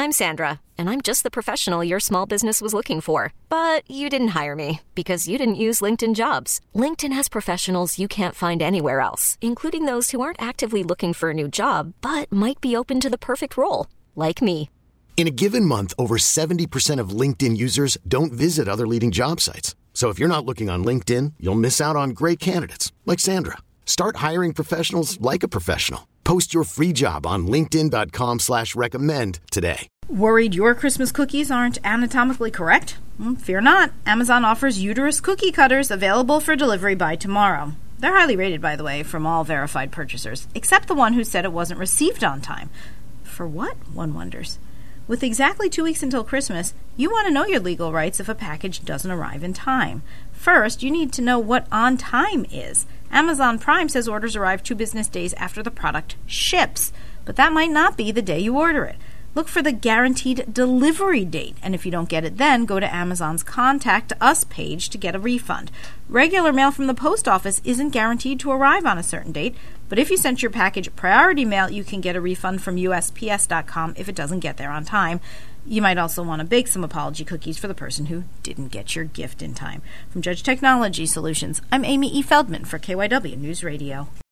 I'm Sandra, and I'm just the professional your small business was looking for. But you didn't hire me because you didn't use LinkedIn Jobs. LinkedIn has professionals you can't find anywhere else, including those who aren't actively looking for a new job, but might be open to the perfect role, like me. In a given month, over 70% of LinkedIn users don't visit other leading job sites. So if you're not looking on LinkedIn, you'll miss out on great candidates like Sandra. Start hiring professionals like a professional. Post your free job on linkedin.com/recommend today. Worried your Christmas cookies aren't anatomically correct? Fear not. Amazon offers uterus cookie cutters available for delivery by tomorrow. They're highly rated, by the way, from all verified purchasers, except the one who said it wasn't received on time. For what, one wonders? With exactly 2 weeks until Christmas, you want to know your legal rights if a package doesn't arrive in time. First, you need to know what on time is. Amazon Prime says orders arrive 2 business days after the product ships, but that might not be the day you order it. Look for the guaranteed delivery date, and if you don't get it then, go to Amazon's Contact Us page to get a refund. Regular mail from the post office isn't guaranteed to arrive on a certain date, but if you sent your package priority mail, you can get a refund from USPS.com if it doesn't get there on time. You might also want to bake some apology cookies for the person who didn't get your gift in time. From Judge Technology Solutions, I'm Amy E. Feldman for KYW News Radio.